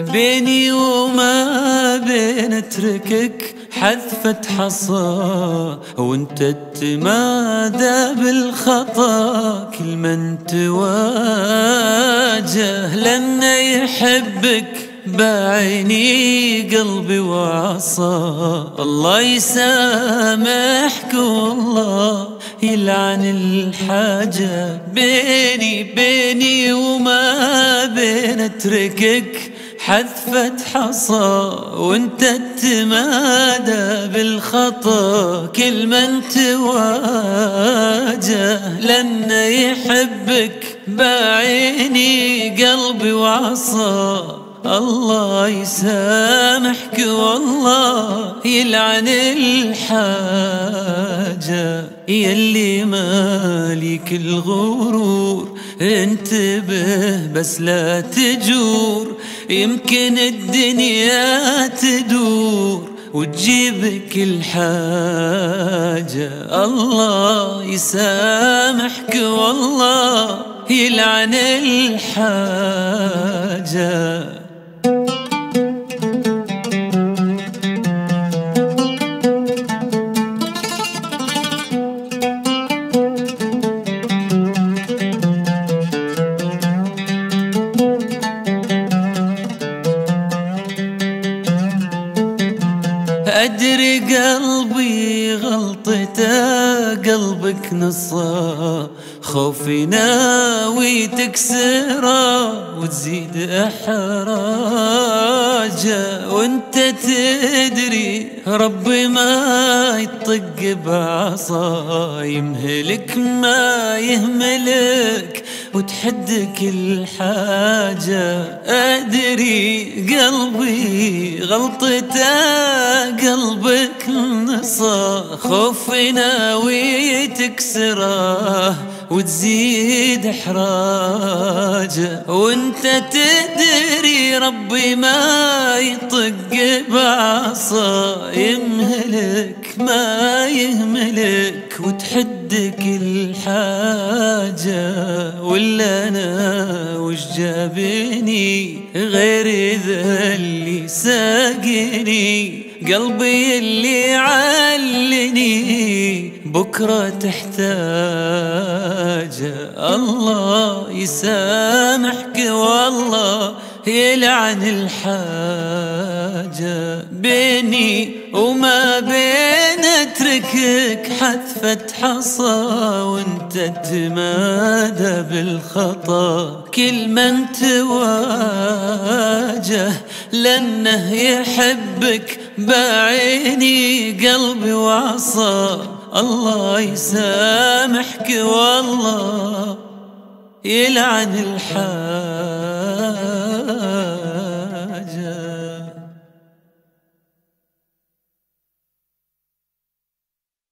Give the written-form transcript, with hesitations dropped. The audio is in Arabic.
بيني وما بين اتركك حذفة حصى، وانت تتمادى بالخطا كل من تواجه، لأن يحبك بعيني قلبي وعصى. الله يسامحك والله يلعن الحاجة، بيني وما بين اتركك حذفة حصى، وانت تتمادى بالخطا كل من تواجه، لأن يحبك بعيني قلبي وعصى. الله يسامحك والله يلعن الحاجة، يلي مالك الغرور انتبه بس لا تجور، يمكن الدنيا تدور وتجيبك الحاجة. الله يسامحك والله يلعن الحاجة. أدري قلبي غلطته قلبك نصه، خوفي ناوي تكسره وتزيد إحراجه، وانت تدري ربي ما يطق بعصا، يمهلك ما يهملك وتحدك الحاجة. أدري قلبي غلطته قلبك نصه، خوفي ناوي تكسره وتزيد إحراجه، وانت تدري ربي ما يطق بعصا، يمهلك ما يهملك وتحدك الحاجة. ولا أنا وش جابني غير ذا اللي ساقني، قلبي اللي علني بكرة تحتاجه. الله يسامحك والله يلعن الحاجة، بيني وما بين اتركك حذفة حصى، وانت تتمادى بالخطا كل من تواجه، لأنه يحبك بعيني قلبي وعصى. الله يسامحك والله يلعن الحاجة.